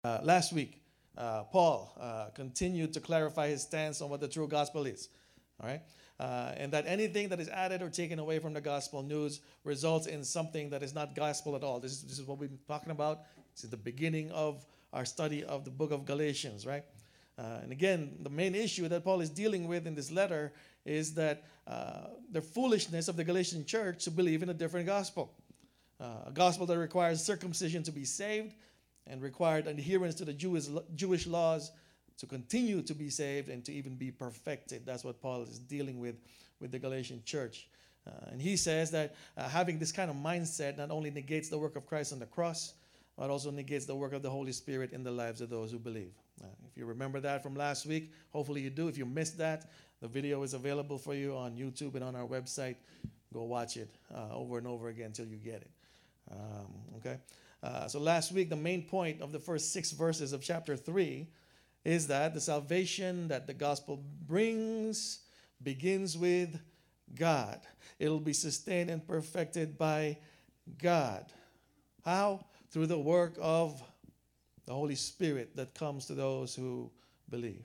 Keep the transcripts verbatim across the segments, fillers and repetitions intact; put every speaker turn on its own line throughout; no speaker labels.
Uh, last week, uh, Paul uh, continued to clarify his stance on what the true gospel is. All right? Uh, and that anything that is added or taken away from the gospel news results in something that is not gospel at all. This is, this is what we've been talking about. This is the beginning of our study of the book of Galatians, right? Uh, and again, the main issue that Paul is dealing with in this letter is that uh, the foolishness of the Galatian church to believe in a different gospel. Uh, a gospel that requires circumcision to be saved and required adherence to the Jewish, Jewish laws to continue to be saved and to even be perfected. That's what Paul is dealing with with the Galatian church. Uh, and he says that uh, having this kind of mindset not only negates the work of Christ on the cross, but also negates the work of the Holy Spirit in the lives of those who believe. Uh, if you remember that from last week, hopefully you do. If you missed that, the video is available for you on YouTube and on our website. Go watch it uh, over and over again until you get it. Um, okay? Uh, so last week, the main point of the first six verses of chapter three is that the salvation that the gospel brings begins with God. It'll be sustained and perfected by God. How? Through the work of the Holy Spirit that comes to those who believe.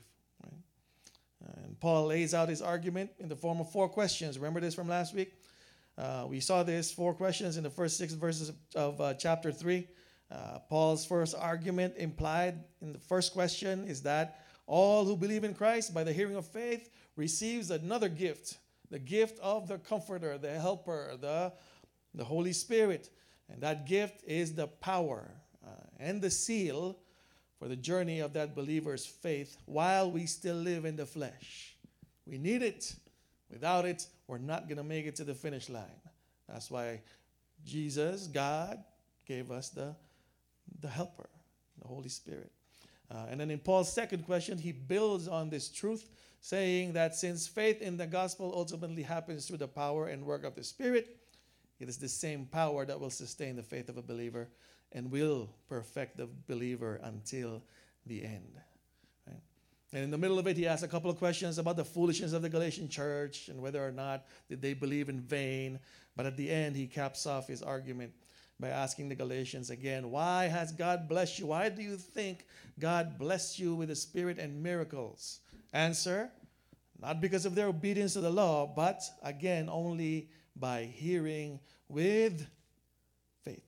Right? And Paul lays out his argument in the form of four questions. Remember this from last week? Uh, we saw this, four questions in the first six verses of, of uh, chapter three. Uh, Paul's first argument implied in the first question is that all who believe in Christ by the hearing of faith receives another gift, the gift of the Comforter, the Helper, the, the Holy Spirit. And that gift is the power uh, and the seal for the journey of that believer's faith while we still live in the flesh. We need it. Without it, we're not going to make it to the finish line. That's why Jesus, God, gave us the, the helper, the Holy Spirit. Uh, and then in Paul's second question, he builds on this truth, saying that since faith in the gospel ultimately happens through the power and work of the Spirit, it is the same power that will sustain the faith of a believer and will perfect the believer until the end. Right? And in the middle of it, he asks a couple of questions about the foolishness of the Galatian church and whether or not did they believe in vain. But at the end, he caps off his argument by asking the Galatians again, why has God blessed you? Why do you think God blessed you with the Spirit and miracles? Answer, not because of their obedience to the law, but again, only by hearing with faith.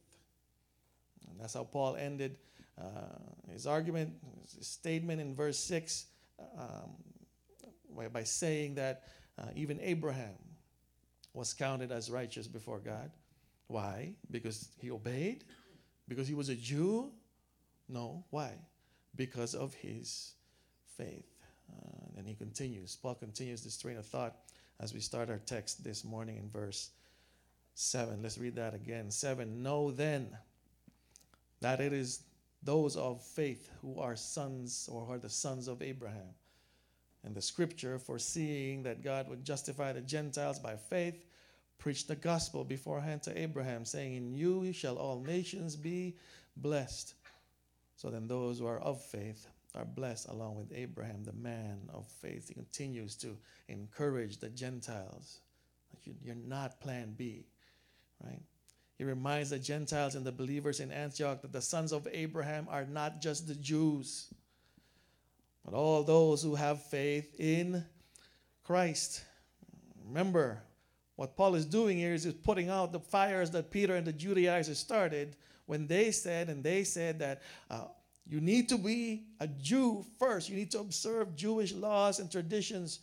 And that's how Paul ended uh, his argument, his statement in verse six, um, by, by saying that uh, even Abraham was counted as righteous before God. Why? Because he obeyed? Because he was a Jew? No. Why? Because of his faith. Uh, and he continues. Paul continues this train of thought as we start our text this morning in verse seven. Let's read that again. seven. Know then that it is those of faith who are sons or who are the sons of Abraham. And the scripture, foreseeing that God would justify the Gentiles by faith, preached the gospel beforehand to Abraham, saying, in you shall all nations be blessed. So then those who are of faith are blessed along with Abraham, the man of faith. He continues to encourage the Gentiles. You're not plan B, right? He reminds the Gentiles and the believers in Antioch that the sons of Abraham are not just the Jews, but all those who have faith in Christ. Remember, what Paul is doing here is he's putting out the fires that Peter and the Judaizers started when they said, and they said that uh, you need to be a Jew first. You need to observe Jewish laws and traditions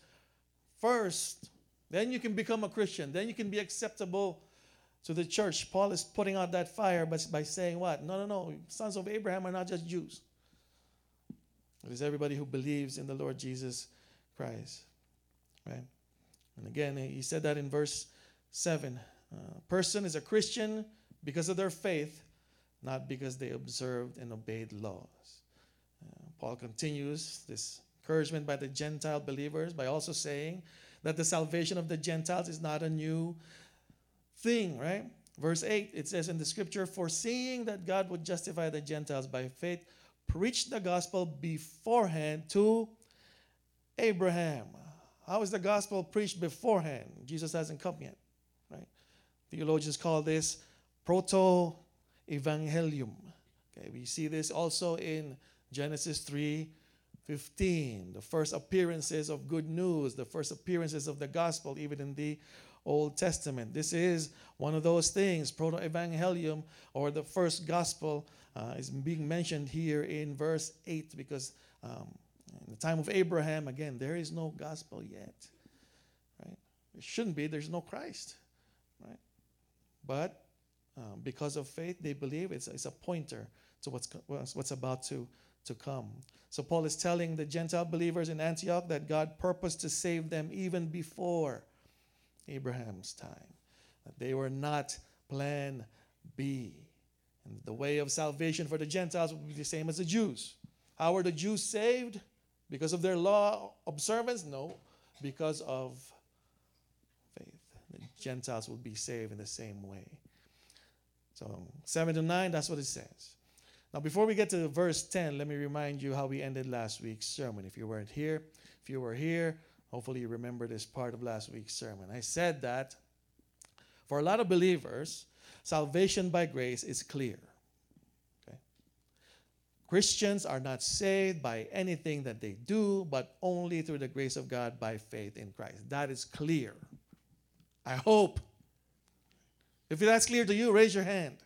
first. Then you can become a Christian. Then you can be acceptable to the church. Paul is putting out that fire by, by saying what? No, no, no. Sons of Abraham are not just Jews. It is everybody who believes in the Lord Jesus Christ. Right? And again, he said that in verse seven. A person is a Christian because of their faith, not because they observed and obeyed laws. Uh, Paul continues this encouragement by the Gentile believers by also saying that the salvation of the Gentiles is not a new thing, right? Verse eight, it says in the scripture, foreseeing that God would justify the Gentiles by faith, preached the gospel beforehand to Abraham. How is the gospel preached beforehand? Jesus hasn't come yet, right? Theologians call this proto-evangelium. Okay, we see this also in Genesis three fifteen, the first appearances of good news, the first appearances of the gospel, even in the Old Testament. This is one of those things. Proto-evangelium, or the first gospel, uh, is being mentioned here in verse eight, because um, in the time of Abraham, again, there is no gospel yet. Right? There shouldn't be. There's no Christ. Right? But um, because of faith, they believe it's, it's a pointer to what's what's about to, to come. So Paul is telling the Gentile believers in Antioch that God purposed to save them even before Abraham's time. That they were not plan B. And the way of salvation for the Gentiles would be the same as the Jews. How were the Jews saved? Because of their law observance? No, because of faith. The Gentiles will be saved in the same way. So seven to nine, that's what it says. Now, before we get to verse ten, let me remind you how we ended last week's sermon. If you weren't here, if you were here, hopefully you remember this part of last week's sermon. I said that for a lot of believers, salvation by grace is clear. Okay? Christians are not saved by anything that they do, but only through the grace of God by faith in Christ. That is clear. I hope. If that's clear to you, raise your hand.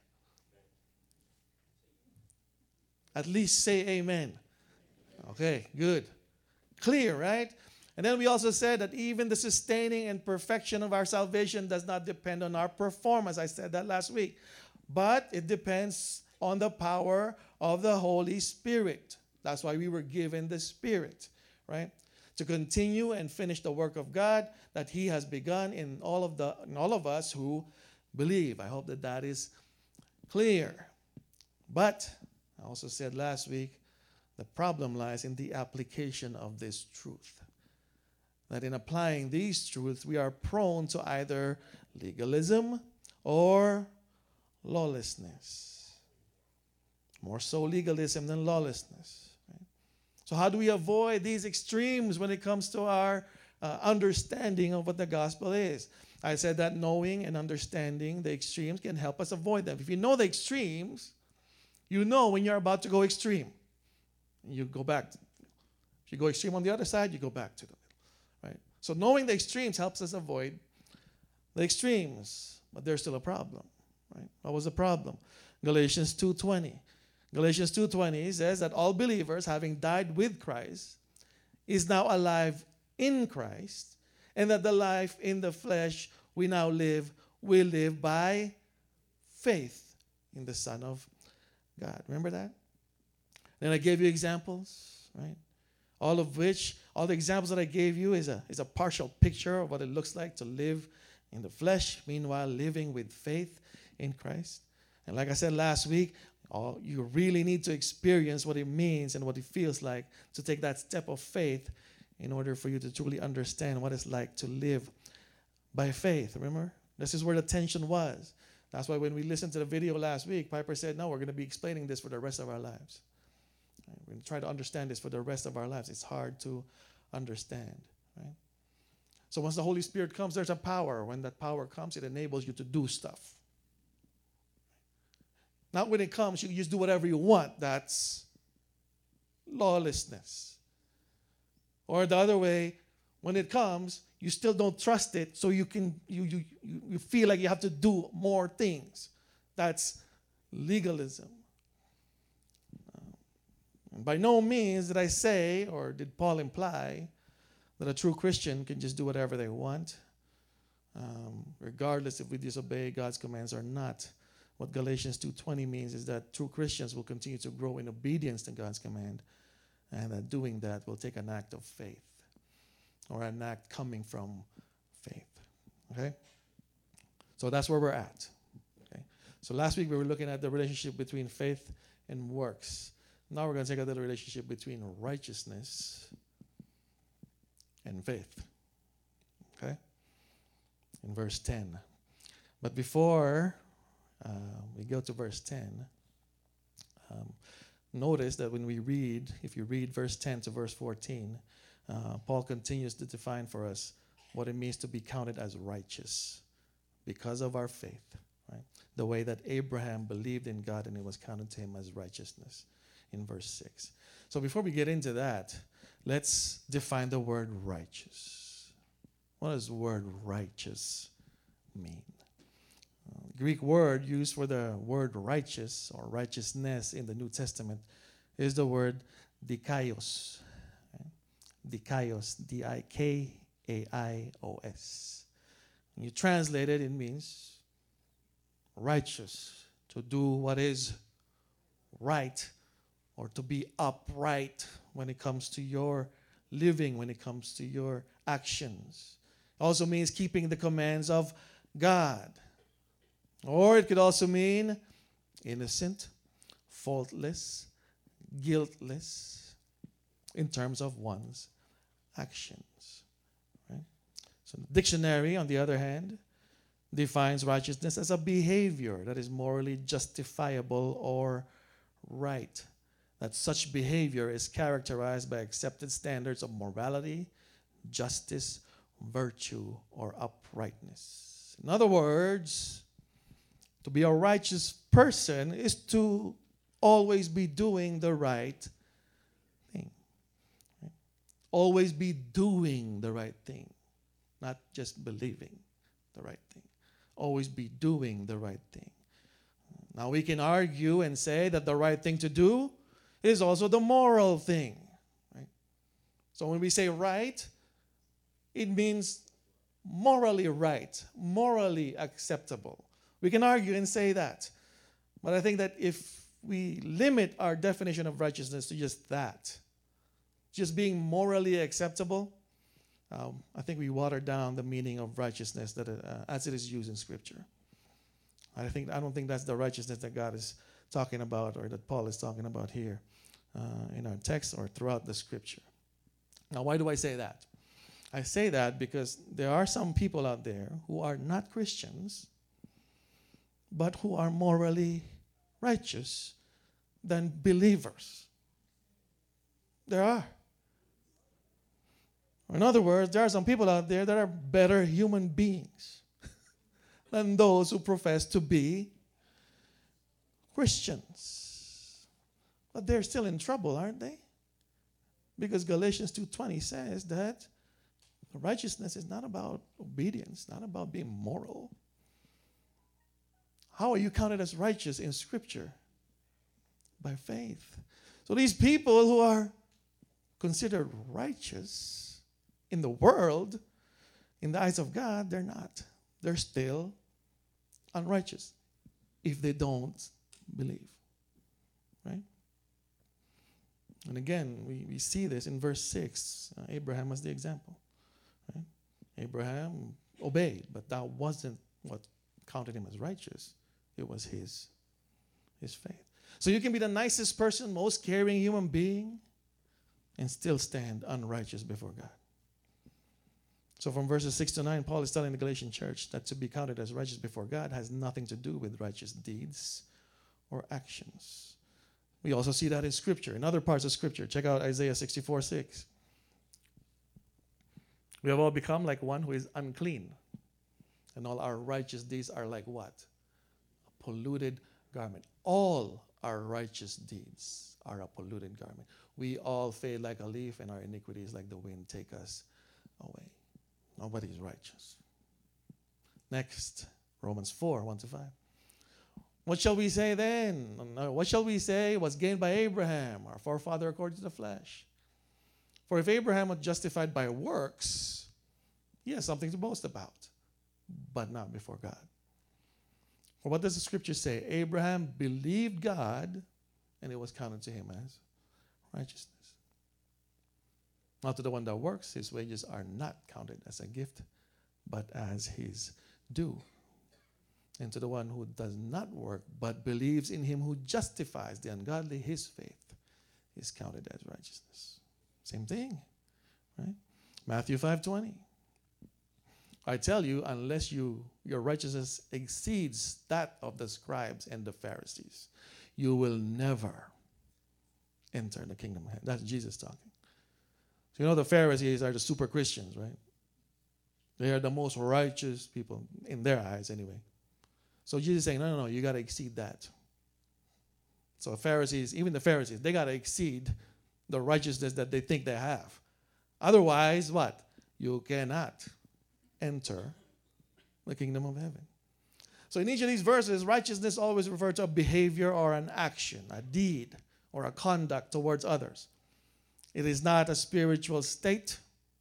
At least say amen. Okay, good. Clear, right? And then we also said that even the sustaining and perfection of our salvation does not depend on our performance. I said that last week. But it depends on the power of the Holy Spirit. That's why we were given the Spirit, right? To continue and finish the work of God that He has begun in all of the in all of us who believe. I hope that that is clear. But I also said last week, the problem lies in the application of this truth. That in applying these truths, we are prone to either legalism or lawlessness. More so legalism than lawlessness. Right? So how do we avoid these extremes when it comes to our uh, understanding of what the gospel is? I said that knowing and understanding the extremes can help us avoid them. If you know the extremes, you know when you're about to go extreme. You go back. If you go extreme on the other side, you go back to the middle. Right? So knowing the extremes helps us avoid the extremes. But there's still a problem. Right? What was the problem? Galatians two twenty. Galatians two twenty says that all believers, having died with Christ, is now alive in Christ, and that the life in the flesh we now live, we live by faith in the Son of God. Remember that? Then I gave you examples, right? All of which, all the examples that I gave you is a, is a partial picture of what it looks like to live in the flesh, meanwhile living with faith in Christ. And like I said last week, all, you really need to experience what it means and what it feels like to take that step of faith in order for you to truly understand what it's like to live by faith. Remember? This is where the tension was. That's why when we listened to the video last week, Piper said, no, we're going to be explaining this for the rest of our lives. Right? We're going to try to understand this for the rest of our lives. It's hard to understand. Right? So once the Holy Spirit comes, there's a power. When that power comes, it enables you to do stuff. Not when it comes, you just do whatever you want. That's lawlessness. Or the other way, when it comes, you still don't trust it, so you can you you you feel like you have to do more things. That's legalism. Uh, and by no means did I say, or did Paul imply, that a true Christian can just do whatever they want, um, regardless if we disobey God's commands or not. What Galatians two twenty means is that true Christians will continue to grow in obedience to God's command, and that doing that will take an act of faith, or an act coming from faith. Okay? So that's where we're at. Okay? So last week we were looking at the relationship between faith and works. Now we're going to take a little relationship between righteousness and faith. Okay? In verse ten. But before uh, we go to verse ten, um, notice that when we read, if you read verse ten to verse fourteen, uh, Paul continues to define for us what it means to be counted as righteous because of our faith, right? The way that Abraham believed in God and it was counted to him as righteousness. in verse six. So before we get into that, let's define the word righteous. What does the word righteous mean? Uh, Greek word used for the word righteous or righteousness in the New Testament is the word dikaios. Right? Dikaios, D I K A I O S. When you translate it, it means righteous, to do what is right, or to be upright when it comes to your living, when it comes to your actions. It also means keeping the commands of God. Or it could also mean innocent, faultless, guiltless in terms of one's actions. Right? So the dictionary, on the other hand, defines righteousness as a behavior that is morally justifiable or right. That such behavior is characterized by accepted standards of morality, justice, virtue, or uprightness. In other words, to be a righteous person is to always be doing the right thing. Right? Always be doing the right thing, not just believing the right thing. Always be doing the right thing. Now we can argue and say that the right thing to do is also the moral thing. Right? So when we say right, it means morally right, morally acceptable. We can argue and say that. But I think that if we limit our definition of righteousness to just that, just being morally acceptable, um, I think we water down the meaning of righteousness that it, uh, as it is used in Scripture. I think I don't think that's the righteousness that God is talking about, or that Paul is talking about here uh, in our text or throughout the Scripture. Now, why do I say that? I say that because there are some people out there who are not Christians, but who are morally righteous than believers. There are. In other words, there are some people out there that are better human beings than those who profess to be Christians. But they're still in trouble, aren't they? Because Galatians two twenty says that righteousness is not about obedience, not about being moral. How are you counted as righteous in Scripture? By faith. So these people who are considered righteous in the world, in the eyes of God, they're not. They're still unrighteous if they don't believe. Right? And again, we, we see this in verse six. Uh, Abraham was the example. Right? Abraham obeyed, but that wasn't what counted him as righteous. It was his, his faith. So you can be the nicest person, most caring human being, and still stand unrighteous before God. So from verses six to nine, Paul is telling the Galatian church that to be counted as righteous before God has nothing to do with righteous deeds or actions. We also see that in Scripture, in other parts of Scripture. Check out Isaiah sixty-four six. We have all become like one who is unclean, and all our righteous deeds are like what? A polluted garment. All our righteous deeds are a polluted garment. We all fade like a leaf, and our iniquities like the wind take us away. Nobody is righteous. Next, Romans four, one to five. What shall we say then? What shall we say was gained by Abraham, our forefather according to the flesh? For if Abraham was justified by works, he has something to boast about, but not before God. For what does the Scripture say? Abraham believed God, and it was counted to him as righteousness. Not to the one that works, his wages are not counted as a gift, but as his due. And to the one who does not work, but believes in him who justifies the ungodly, his faith is counted as righteousness. Same thing, right? Matthew five twenty. I tell you, unless you your righteousness exceeds that of the scribes and the Pharisees, you will never enter the kingdom of heaven. That's Jesus talking. So you know the Pharisees are the super Christians, right? They are the most righteous people in their eyes anyway. So Jesus is saying, no, no, no, you got to exceed that. So Pharisees, even the Pharisees, they got to exceed the righteousness that they think they have. Otherwise, what? You cannot enter the kingdom of heaven. So in each of these verses, righteousness always refers to a behavior or an action, a deed or a conduct towards others. It is not a spiritual state.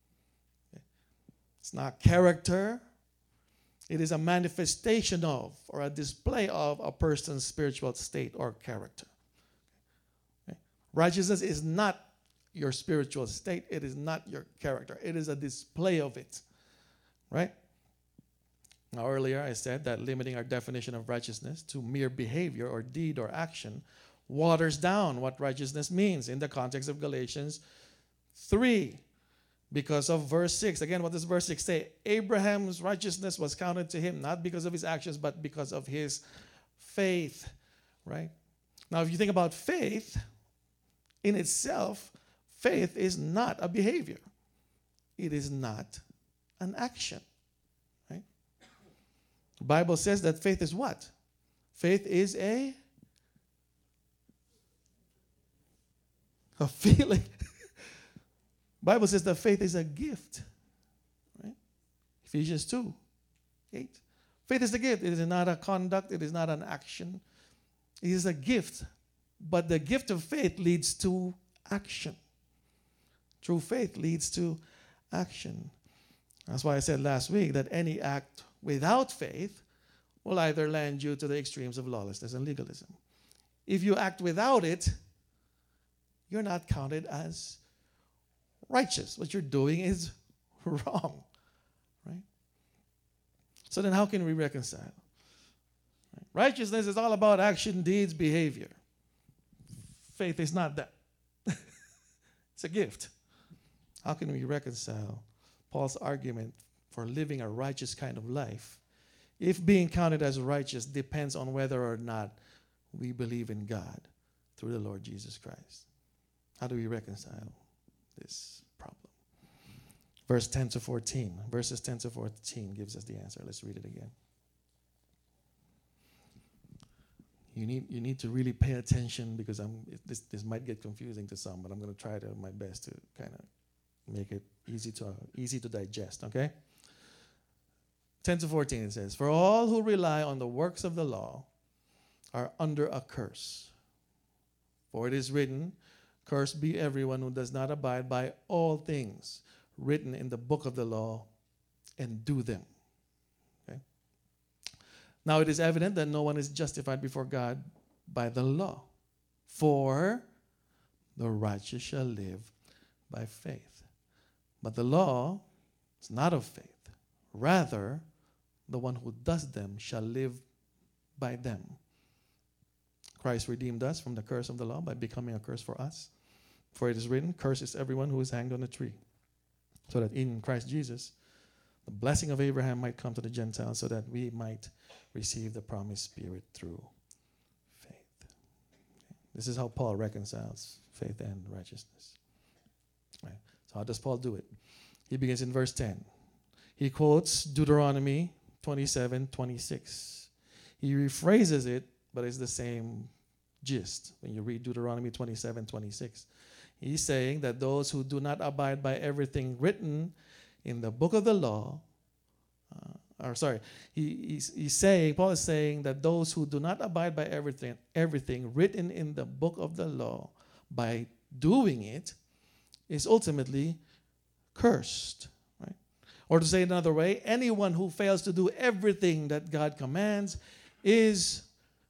It's not character. It is a manifestation of or a display of a person's spiritual state or character. Okay? Righteousness is not your spiritual state. It is not your character. It is a display of it. Right? Now, earlier I said that limiting our definition of righteousness to mere behavior or deed or action waters down what righteousness means in the context of Galatians three. Because of verse six. Again, what does verse six say? Abraham's righteousness was counted to him, not because of his actions, but because of his faith. Right? Now, if you think about faith in itself, faith is not a behavior. It is not an action. Right? The Bible says that faith is what? Faith is a, a feeling. Bible says that faith is a gift. Right? Ephesians two, eight. Faith is a gift. It is not a conduct. It is not an action. It is a gift. But the gift of faith leads to action. True faith leads to action. That's why I said last week that any act without faith will either land you to the extremes of lawlessness and legalism. If you act without it, you're not counted as righteous. What you're doing is wrong, right? So then how can we reconcile? Right? Righteousness is all about action, deeds, behavior. Faith is not that. It's a gift. How can we reconcile Paul's argument for living a righteous kind of life if being counted as righteous depends on whether or not we believe in God through the Lord Jesus Christ? How do we reconcile this problem? Verse ten to fourteen. Verses ten to fourteen gives us the answer. Let's read it again. You need you need to really pay attention because I'm this this might get confusing to some, but I'm going to try to my best to kind of make it easy to uh, easy to digest. Okay. ten to fourteen it says, "For all who rely on the works of the law are under a curse. For it is written, cursed be everyone who does not abide by all things written in the book of the law and do them." Okay? Now it is evident that no one is justified before God by the law. For the righteous shall live by faith. But the law is not of faith. Rather, the one who does them shall live by them. Christ redeemed us from the curse of the law by becoming a curse for us. For it is written, cursed is everyone who is hanged on a tree. So that in Christ Jesus, the blessing of Abraham might come to the Gentiles so that we might receive the promised Spirit through faith. Okay. This is how Paul reconciles faith and righteousness. Right. So how does Paul do it? He begins in verse ten. He quotes Deuteronomy twenty-seven twenty-six. He rephrases it, but it's the same gist when you read Deuteronomy twenty-seven twenty-six. He's saying that those who do not abide by everything written in the book of the law, uh, or sorry, he, he's, he's saying, Paul is saying that those who do not abide by everything, everything written in the book of the law, by doing it, is ultimately cursed. Right? Or to say it another way, anyone who fails to do everything that God commands is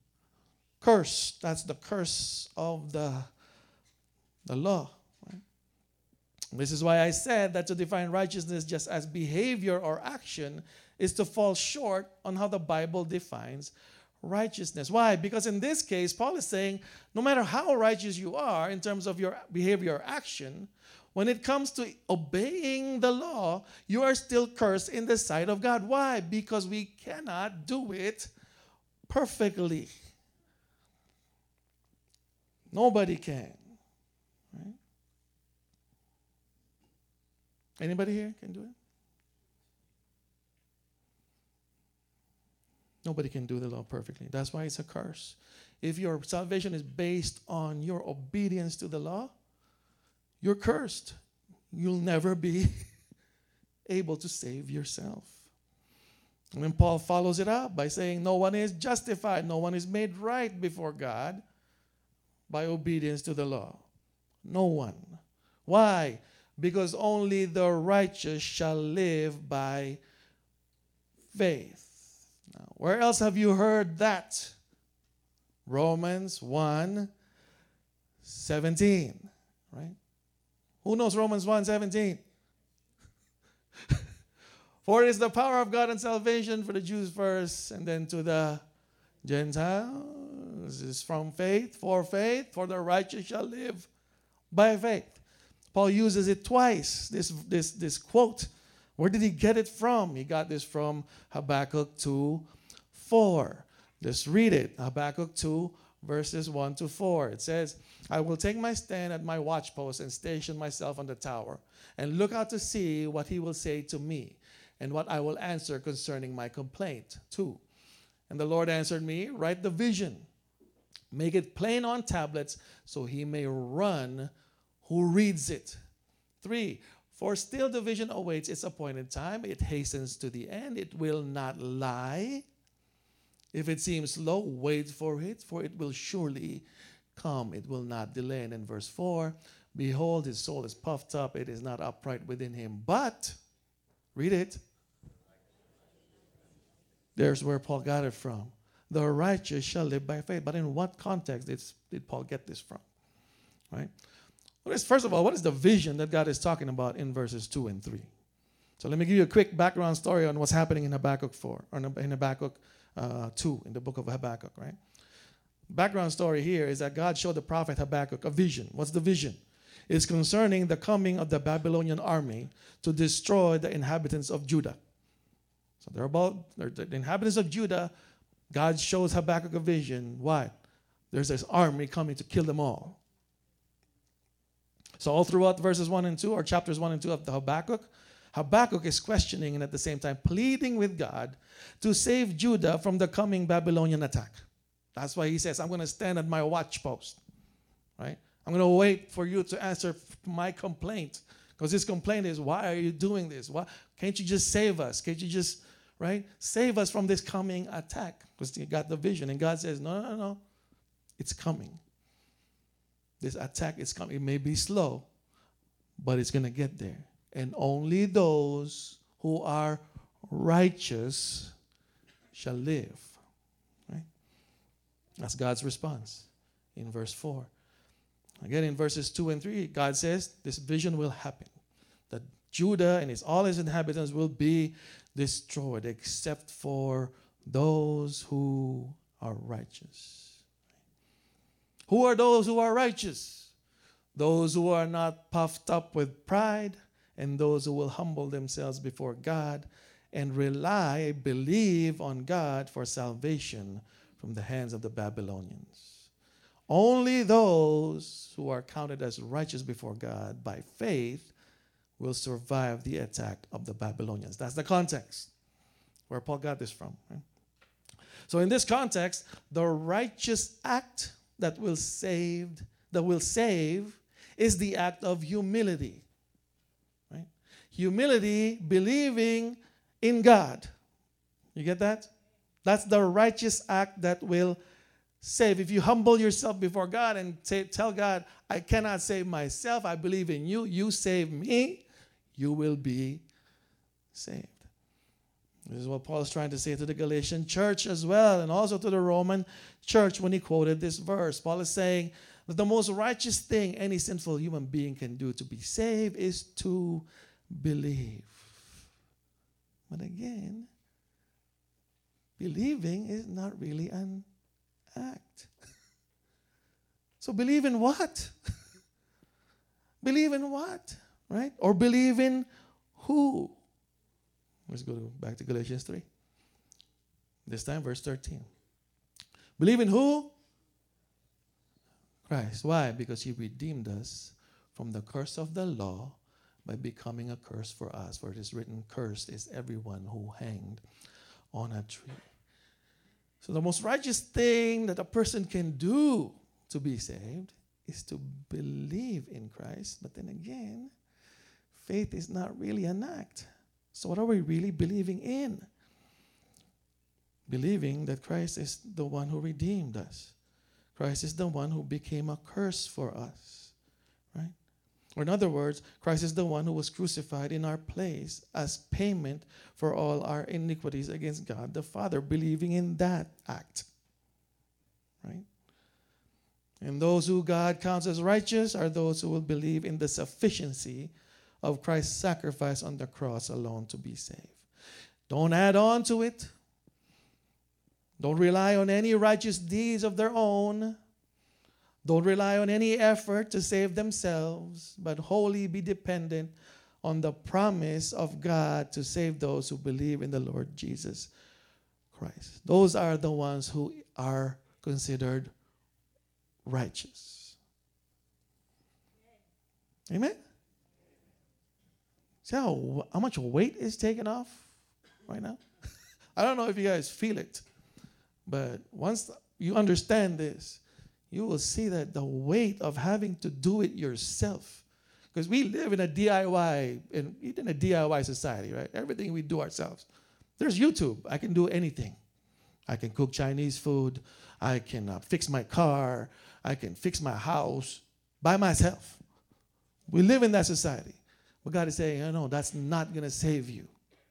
cursed. That's the curse of the The law. Right? This is why I said that to define righteousness just as behavior or action is to fall short on how the Bible defines righteousness. Why? Because in this case, Paul is saying no matter how righteous you are in terms of your behavior or action, when it comes to obeying the law, you are still cursed in the sight of God. Why? Because we cannot do it perfectly. Nobody can. Right? Anybody here can do it? Nobody can do the law perfectly. That's why it's a curse. if your salvation is based on your obedience to the law, you're cursed. You'll never be able to save yourself. And then Paul follows it up by saying, no one is justified, no one is made right before God by obedience to the law. No one. Why? Because only the righteous shall live by faith. Now, where else have you heard that? Romans one seventeen, right? Who knows Romans one seventeen? For it is the power of God and salvation for the Jews first, and then to the Gentiles. This is from faith, for faith, for the righteous shall live by faith. Paul uses it twice, this, this, this quote. Where did he get it from? He got this from Habakkuk two four. Let's read it. Habakkuk two, verses one to four. It says, I will take my stand at my watchpost and station myself on the tower, and look out to see what he will say to me, and what I will answer concerning my complaint. Two. And the Lord answered me, write the vision, make it plain on tablets, so he may run who reads it. Three. For still the vision awaits its appointed time. It hastens to the end. It will not lie. If it seems slow, wait for it, for it will surely come. It will not delay. And in verse four, behold, his soul is puffed up. It is not upright within him. But, read it. There's where Paul got it from. The righteous shall live by faith. But in what context did, did Paul get this from? Right? What is, first of all, what is the vision that God is talking about in verses two and three? So let me give you a quick background story on what's happening in Habakkuk four, or in Habakkuk uh, two, in the book of Habakkuk, right? Background story here is that God showed the prophet Habakkuk a vision. What's the vision? It's concerning the coming of the Babylonian army to destroy the inhabitants of Judah. So they're about they're the inhabitants of Judah. God shows Habakkuk a vision. Why? There's this army coming to kill them all. So all throughout verses one and two, or chapters one and two of the Habakkuk, Habakkuk is questioning and at the same time pleading with God to save Judah from the coming Babylonian attack. That's why he says, I'm going to stand at my watchpost, right? I'm going to wait for you to answer my complaint. Because his complaint is, why are you doing this? Why can't you just save us? Can't you just, right, save us from this coming attack? Because he got the vision. And God says, no, no, no, it's coming. This attack is coming. It may be slow, but it's going to get there. And only those who are righteous shall live. Right? That's God's response in verse four. Again, in verses two and three, God says this vision will happen. That Judah and his, all his inhabitants will be destroyed except for those who are righteous. Who are those who are righteous? Those who are not puffed up with pride, and those who will humble themselves before God and rely, believe on God for salvation from the hands of the Babylonians. Only those who are counted as righteous before God by faith will survive the attack of the Babylonians. That's the context where Paul got this from. Right? So in this context, the righteous act that will save, that will save is the act of humility. Right? Humility, believing in God. You get that? That's the righteous act that will save. If you humble yourself before God and say, tell God, I cannot save myself, I believe in you, you save me, you will be saved. This is what Paul is trying to say to the Galatian church as well, and also to the Roman church when he quoted this verse. Paul is saying that the most righteous thing any sinful human being can do to be saved is to believe. But again, believing is not really an act. So believe in what? Believe in what? Right? Or believe in who? Let's go to, back to Galatians three. This time, verse thirteen. Believe in who? Christ. Why? Because he redeemed us from the curse of the law by becoming a curse for us. For it is written, cursed is everyone who hanged on a tree. So the most righteous thing that a person can do to be saved is to believe in Christ. But then again, faith is not really an act. So what are we really believing in? Believing that Christ is the one who redeemed us. Christ is the one who became a curse for us, right? Or in other words, Christ is the one who was crucified in our place as payment for all our iniquities against God the Father, believing in that act, right? And those who God counts as righteous are those who will believe in the sufficiency of Christ's sacrifice on the cross alone to be saved. Don't add on to it. Don't rely on any righteous deeds of their own. Don't rely on any effort to save themselves, but wholly be dependent on the promise of God to save those who believe in the Lord Jesus Christ. Those are the ones who are considered righteous. Amen? See how, how much weight is taken off right now? I don't know if you guys feel it, but once you understand this, you will see that the weight of having to do it yourself, because we live in a D I Y, in, in a D I Y society, right? Everything we do ourselves. There's YouTube. I can do anything. I can cook Chinese food. I can uh, fix my car. I can fix my house by myself. We live in that society. But God is saying, oh, no, that's not going to save you.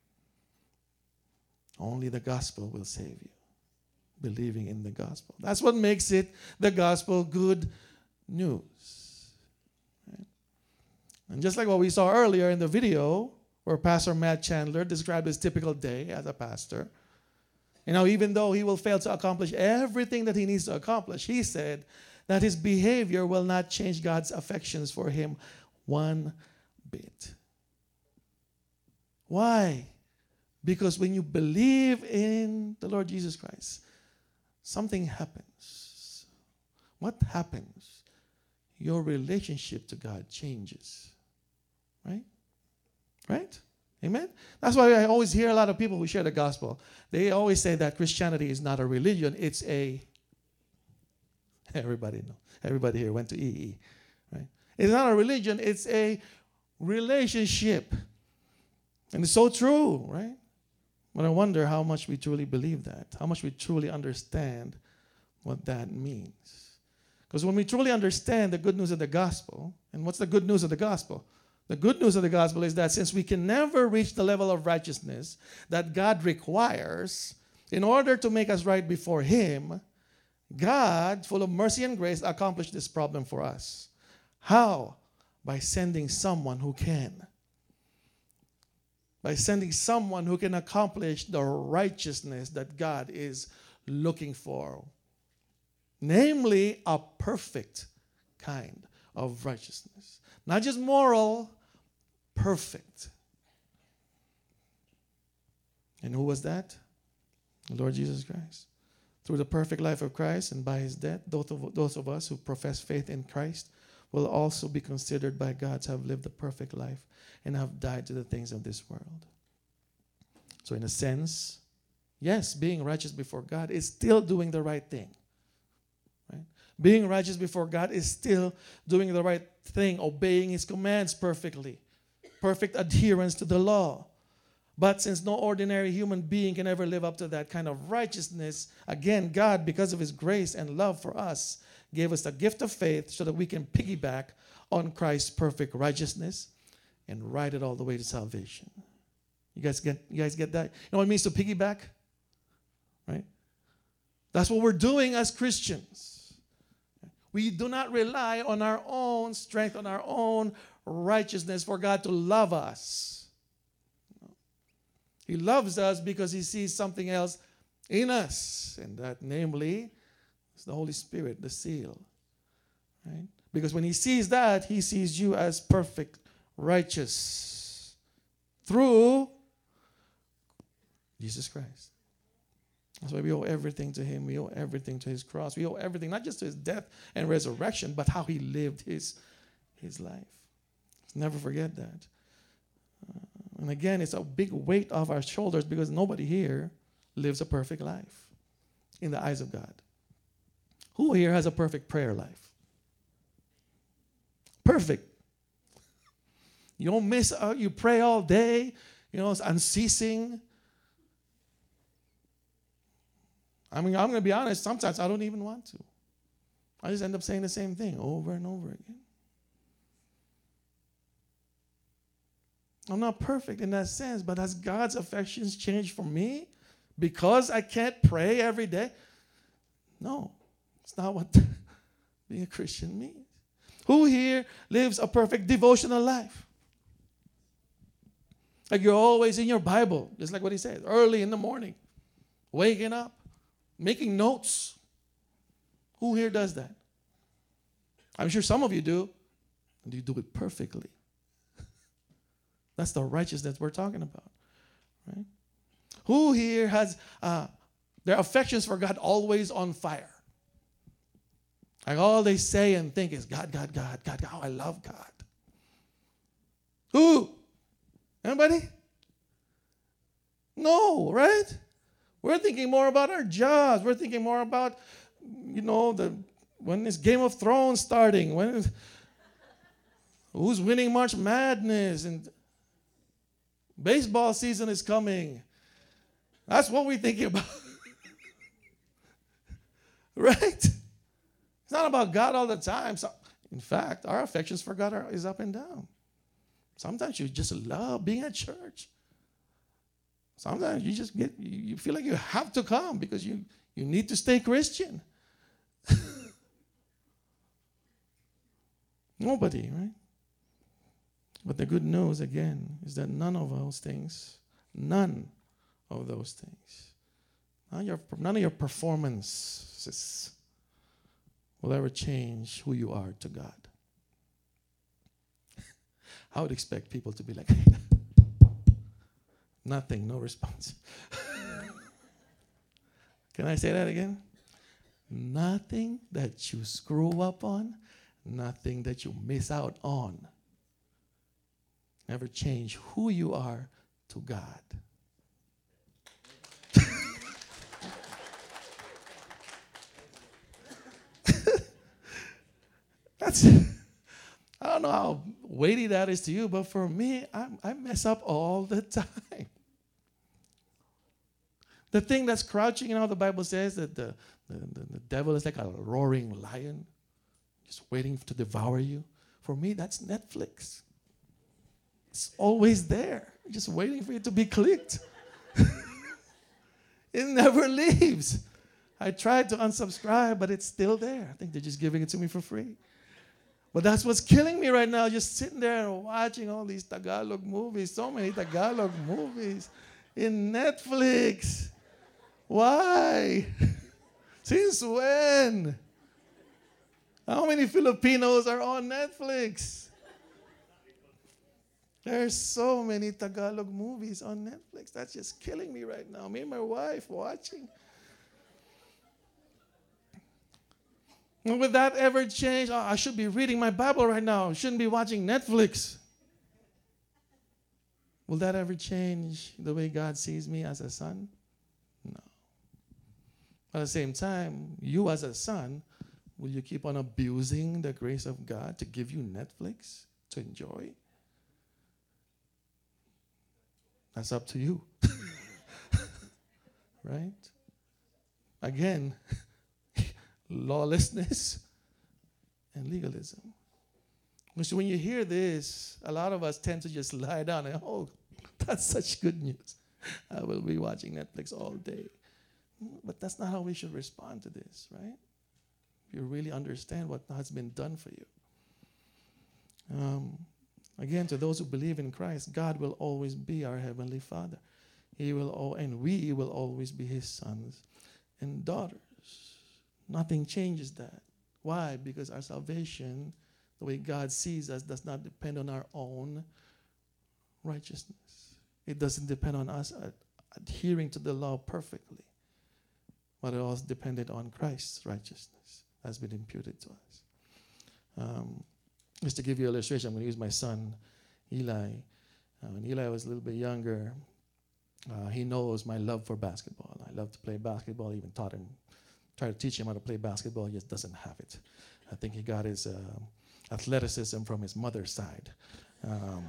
Only the gospel will save you. Believing in the gospel. That's what makes it, the gospel, good news. Right? And just like what we saw earlier in the video, where Pastor Matt Chandler described his typical day as a pastor, you know, even though he will fail to accomplish everything that he needs to accomplish, he said that his behavior will not change God's affections for him one bit. Why? Because when you believe in the Lord Jesus Christ, something happens. What happens? Your relationship to God changes. Right? Right? Amen? That's why I always hear a lot of people who share the gospel. They always say that Christianity is not a religion, it's a... Everybody know. Everybody here went to E E. Right? It's not a religion, it's a relationship. And it's so true, right? But I wonder how much we truly believe that, how much we truly understand what that means. Because when we truly understand the good news of the gospel, and what's the good news of the gospel? The good news of the gospel is that since we can never reach the level of righteousness that God requires in order to make us right before Him, God, full of mercy and grace, accomplished this problem for us. How? By sending someone who can. By sending someone who can accomplish the righteousness that God is looking for. Namely, a perfect kind of righteousness. Not just moral, perfect. And who was that? The Lord Jesus Christ. Through the perfect life of Christ and by His death, those of, those of us who profess faith in Christ will also be considered by God to have lived a perfect life and have died to the things of this world. So in a sense, yes, being righteous before God is still doing the right thing. Right? Being righteous before God is still doing the right thing, obeying His commands perfectly, perfect adherence to the law. But since no ordinary human being can ever live up to that kind of righteousness, again, God, because of His grace and love for us, gave us the gift of faith so that we can piggyback on Christ's perfect righteousness and ride it all the way to salvation. You guys get, you guys get that? You know what it means to piggyback? Right? That's what we're doing as Christians. We do not rely on our own strength, on our own righteousness for God to love us. He loves us because He sees something else in us, and that, namely, is the Holy Spirit, the seal. Right? Because when He sees that, He sees you as perfect, righteous through Jesus Christ. That's why we owe everything to Him. We owe everything to His cross. We owe everything, not just to His death and resurrection, but how He lived His, his life. Let's never forget that. Uh, and again, it's a big weight off our shoulders because nobody here lives a perfect life. in the eyes of God? Who here has a perfect prayer life? Perfect. You don't miss out. You pray all day. You know, it's unceasing. I mean, I'm going to be honest. Sometimes I don't even want to. I just end up saying the same thing over and over again. I'm not perfect in that sense, but has God's affections changed for me because I can't pray every day? No, it's not what being a Christian means. Who here lives a perfect devotional life? Like you're always in your Bible, just like what he says, early in the morning, waking up, making notes. Who here does that? I'm sure some of you do, and you do it perfectly. That's the righteousness we're talking about, right? Who here has uh, their affections for God always on fire? Like all they say and think is God, God, God, God, God. Oh, I love God. Who? Anybody? No, right? We're thinking more about our jobs. We're thinking more about, you know, the when is Game of Thrones starting? When is, who's winning March Madness? And baseball season is coming. That's what we're thinking about. Right? It's not about God all the time. So, in fact, our affections for God are, is up and down. Sometimes you just love being at church. Sometimes you just get, you feel like you have to come because you, you need to stay Christian. Nobody, right? But the good news, again, is that none of those things, none of those things, none of your, none of your performances will ever change who you are to God. I would expect people to be like, nothing, no response. Can I say that again? Nothing that you screw up on, nothing that you miss out on, never change who you are to God. That's, I don't know how weighty that is to you, but for me, I, I mess up all the time. The thing that's crouching, you know, the Bible says that the, the, the, the devil is like a roaring lion, just waiting to devour you. For me, that's Netflix. It's always there, just waiting for you to be clicked. It never leaves. I tried to unsubscribe, but it's still there. I think they're just giving it to me for free. But that's what's killing me right now, just sitting there and watching all these Tagalog movies, so many Tagalog movies in Netflix. Why? Since when? How many Filipinos are on Netflix? There's so many Tagalog movies on Netflix. That's just killing me right now. Me and my wife watching. And will that ever change? Oh, I should be reading my Bible right now. I shouldn't be watching Netflix. Will that ever change the way God sees me as a son? No. At the same time, you as a son, will you keep on abusing the grace of God to give you Netflix to enjoy? That's up to you. Right? Again, lawlessness and legalism. So when you hear this, a lot of us tend to just lie down and, oh, that's such good news. I will be watching Netflix all day. But that's not how we should respond to this, right? If you really understand what has been done for you. Um, again, to those who believe in Christ, God will always be our Heavenly Father. He will, al- and we will always be His sons and daughters. Nothing changes that. Why? Because our salvation, the way God sees us, does not depend on our own righteousness. It doesn't depend on us ad- adhering to the law perfectly, but it also depended on Christ's righteousness that's been imputed to us. Um, just to give you an illustration, I'm going to use my son, Eli. Uh, when Eli was a little bit younger, uh, he knows my love for basketball. I love to play basketball. I even taught him Try to teach him how to play basketball. He just doesn't have it. I think he got his uh, athleticism from his mother's side. Um,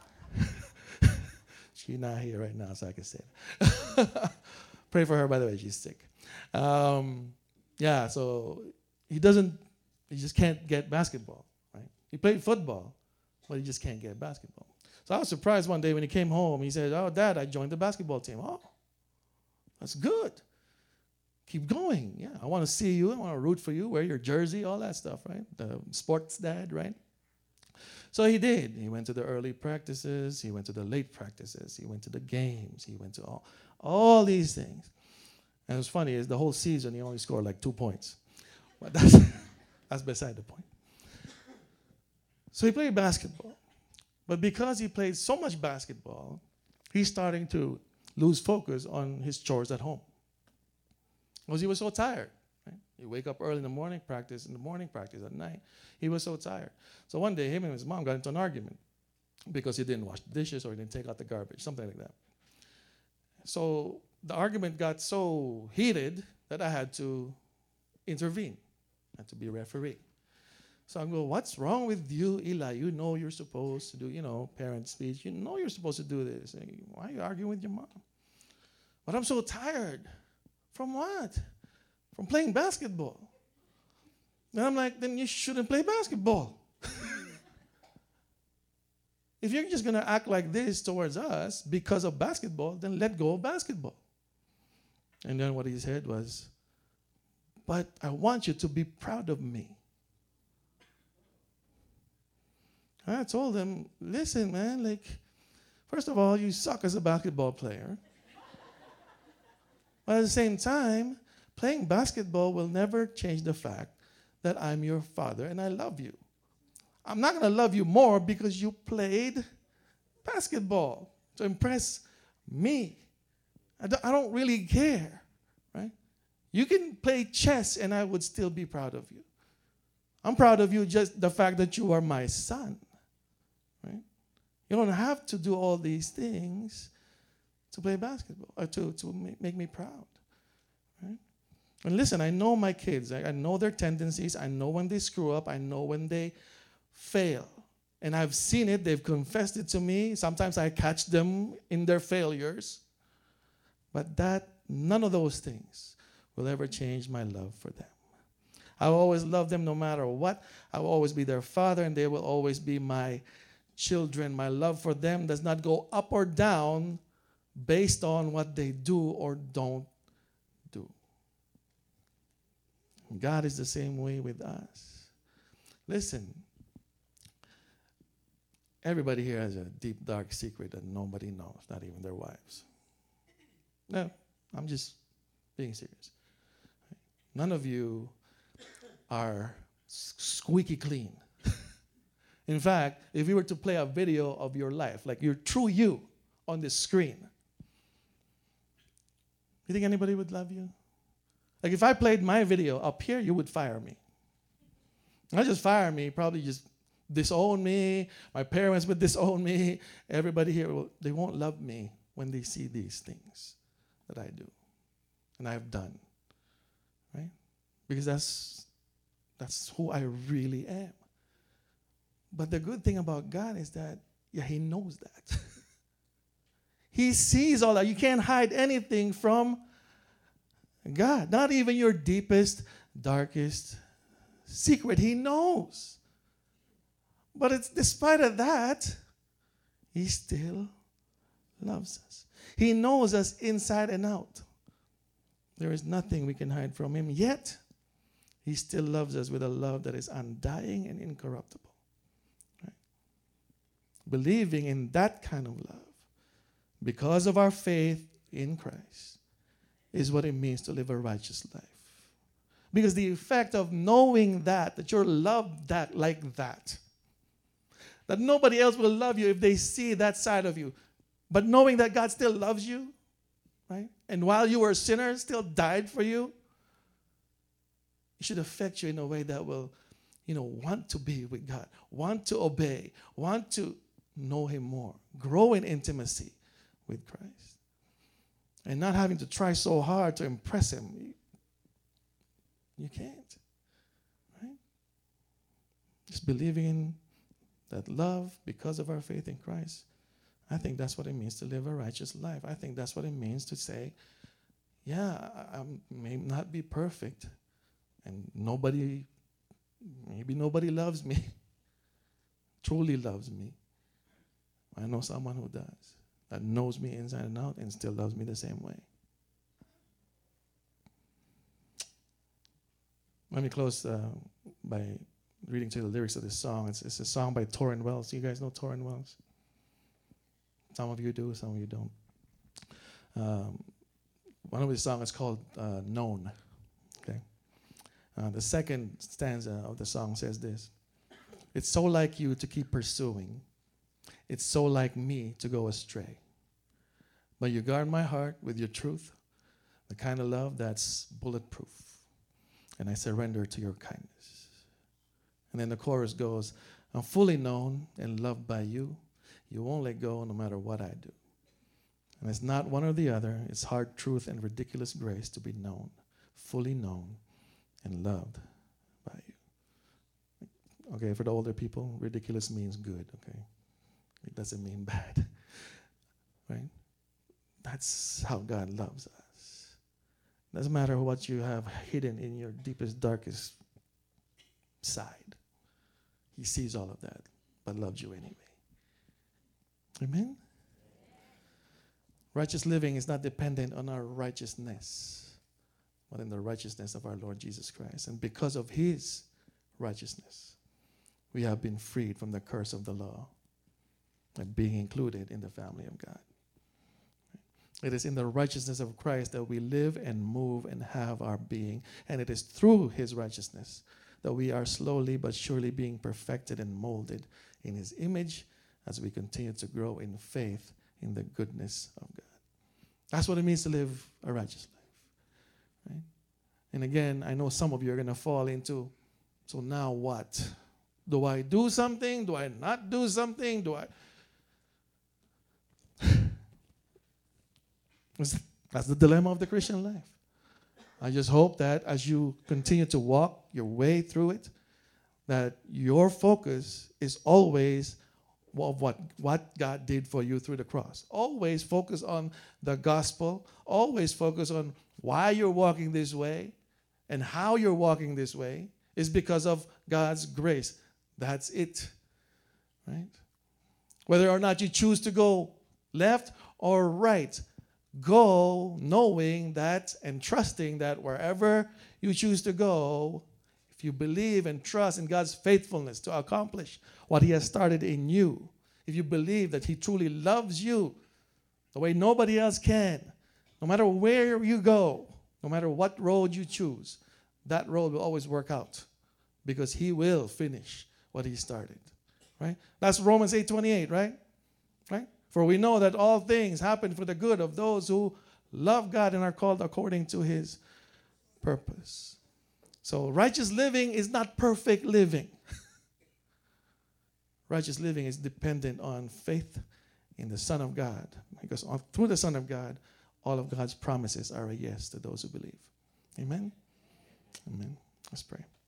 she's not here right now, so I can say it. Pray for her, by the way. She's sick. Um, yeah, so he doesn't, he just can't get basketball, right? He played football, but he just can't get basketball. So I was surprised one day when he came home. He said, oh, Dad, I joined the basketball team. Oh, that's good. Keep going. Yeah, I want to see you. I want to root for you. Wear your jersey, all that stuff, right? The sports dad, right? So he did. He went to the early practices. He went to the late practices. He went to the games. He went to all, all these things. And it was funny, is the whole season he only scored like two points. But that's, that's beside the point. So he played basketball. But because he played so much basketball, he's starting to lose focus on his chores at home. Because he was so tired. Right? He wake up early in the morning, practice in the morning, practice at night. He was so tired. So one day, him and his mom got into an argument because he didn't wash the dishes or he didn't take out the garbage, something like that. So the argument got so heated that I had to intervene. I had to be a referee. So I go, what's wrong with you, Eli? You know you're supposed to do, you know, parent speech. You know you're supposed to do this. Why are you arguing with your mom? But I'm so tired. From what? From playing basketball. And I'm like, then you shouldn't play basketball. If you're just going to act like this towards us because of basketball, then let go of basketball. And then what he said was, but I want you to be proud of me. I told him, listen, man, like, first of all, you suck as a basketball player. But at the same time, playing basketball will never change the fact that I'm your father and I love you. I'm not going to love you more because you played basketball to impress me. I don't, I don't really care, right? You can play chess and I would still be proud of you. I'm proud of you just the fact that you are my son, right? You don't have to do all these things to play basketball, or to, to make me proud. Right? And listen, I know my kids. I, I know their tendencies. I know when they screw up. I know when they fail. And I've seen it. They've confessed it to me. Sometimes I catch them in their failures. But that, none of those things will ever change my love for them. I will always love them no matter what. I will always be their father, and they will always be my children. My love for them does not go up or down based on what they do or don't do. God is the same way with us. Listen, everybody here has a deep, dark secret that nobody knows, not even their wives. No, I'm just being serious. None of you are squeaky clean. In fact, if you were to play a video of your life, like your true you on the screen, you think anybody would love you? Like if I played my video up here, you would fire me. Not just fire me, probably just disown me. My parents would disown me. Everybody here, will, they won't love me when they see these things that I do and I've done, right? Because that's, that's who I really am. But the good thing about God is that, yeah, he knows that. He sees all that. You can't hide anything from God. Not even your deepest, darkest secret. He knows. But it's despite of that, he still loves us. He knows us inside and out. There is nothing we can hide from him. Yet, he still loves us with a love that is undying and incorruptible. Right? Believing in that kind of love, because of our faith in Christ, is what it means to live a righteous life. Because the effect of knowing that, that you're loved that like that, that nobody else will love you if they see that side of you, but knowing that God still loves you, right? And while you were a sinner, still died for you, it should affect you in a way that will, you know, want to be with God, want to obey, want to know him more, grow in intimacy with Christ, and not having to try so hard to impress him. You can't. Right? Just believing in that love because of our faith in Christ. I think that's what it means to live a righteous life. I think that's what it means to say, yeah, I, I may not be perfect, and nobody, maybe nobody loves me, truly loves me. I know someone who does, that knows me inside and out and still loves me the same way. Let me close uh, by reading to the lyrics of this song. It's, it's a song by Torrin Wells. You guys know Torrin Wells? Some of you do, some of you don't. Um, one of his songs is called uh, Known. Okay. Uh, the second stanza of the song says this: it's so like you to keep pursuing. It's so like me to go astray. But you guard my heart with your truth, the kind of love that's bulletproof. And I surrender to your kindness. And then the chorus goes, I'm fully known and loved by you. You won't let go no matter what I do. And it's not one or the other. It's hard truth and ridiculous grace to be known, fully known and loved by you. Okay, for the older people, ridiculous means good, okay? It doesn't mean bad, right? That's how God loves us. Doesn't matter what you have hidden in your deepest, darkest side. He sees all of that, but loves you anyway. Amen? Righteous living is not dependent on our righteousness, but in the righteousness of our Lord Jesus Christ. And because of his righteousness, we have been freed from the curse of the law and being included in the family of God. It is in the righteousness of Christ that we live and move and have our being. And it is through his righteousness that we are slowly but surely being perfected and molded in his image as we continue to grow in faith in the goodness of God. That's what it means to live a righteous life. Right? And again, I know some of you are going to fall into, so now what? Do I do something? Do I not do something? Do I... That's the dilemma of the Christian life. I just hope that as you continue to walk your way through it, that your focus is always of what, what God did for you through the cross. Always focus on the gospel. Always focus on why you're walking this way and how you're walking this way is because of God's grace. That's it. Right? Whether or not you choose to go left or right, go knowing that and trusting that wherever you choose to go, if you believe and trust in God's faithfulness to accomplish what he has started in you, if you believe that he truly loves you the way nobody else can, no matter where you go, no matter what road you choose, that road will always work out because he will finish what he started. Right? That's Romans eight twenty-eight, right? Right? For we know that all things happen for the good of those who love God and are called according to his purpose. So righteous living is not perfect living. Righteous living is dependent on faith in the Son of God. Because through the Son of God, all of God's promises are a yes to those who believe. Amen? Amen. Let's pray.